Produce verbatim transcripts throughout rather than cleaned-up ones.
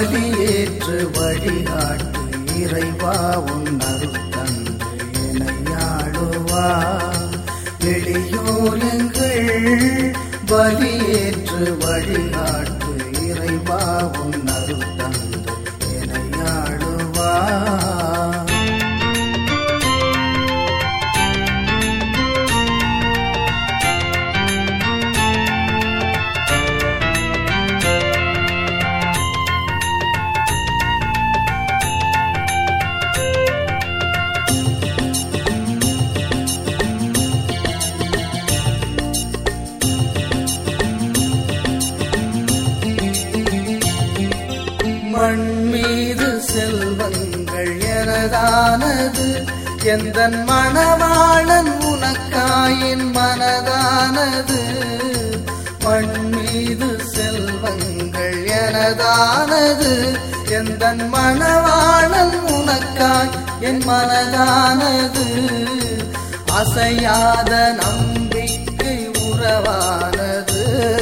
பலியேற்று வழிகாட்டு இறைவா உன் அருள் தந்து எனையாளுவா. எளியோர் எங்கள் பலியேற்று வழிகாட்டு இறைவா உன் அருள் தந்து எனையாளுவா. மண் மீது செல்வங்கள் எனதானது, எந்தன் மணவாளன் உனக்காயின் மனதானது. மண் மீது செல்வங்கள் எனதானது, எந்தன் மணவாளன் உனக்காய் என் மனதானது. அசையாத நம்பிக்கை உறவானது,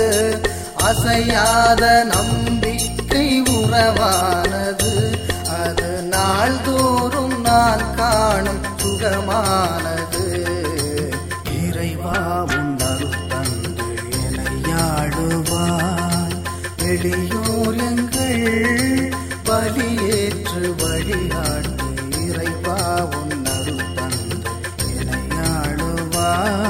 அசையாத நம்பிக்கை உறவானது. அது நாள்தோறும் நான் காணும் சுகமானது. இறைவா உன் அருள் தந்து எனையாளுவாய். எளியோர் எங்கள் பலியேற்று வழிகாட்டு இறைவா உன் அருள் தந்து எனையாளுவாய்.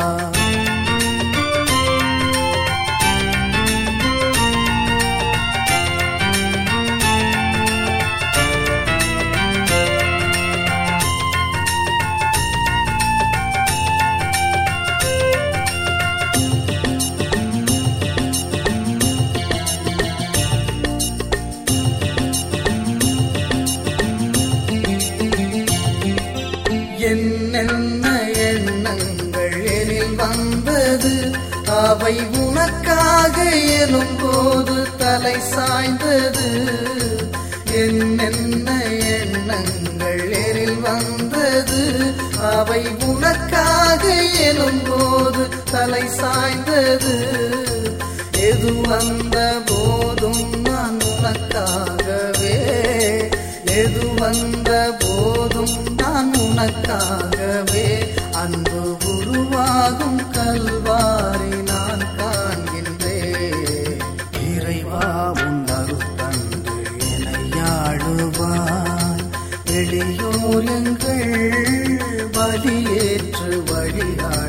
என்னென்ன எண்ணங்கள் எனில் வந்தது, அவை உனக்காக எனும் போது தலை சாய்ந்தது. என்னென்ன எண்ணங்கள் எனில் வந்தது, அவை உனக்காக எனும் போது தலை சாய்ந்தது. எது வந்த போதும் நான் உனக்காகவே, எது வந்த போதும் நான் உனக்காகவே. அன்பு உருவாகும் கல்வாரி நான் காண்கின்றேன். இறைவா உன் அருள் தந்து எனையாளுவாய். எளியோர் எங்கள் பலியேற்று வழிகாட்டு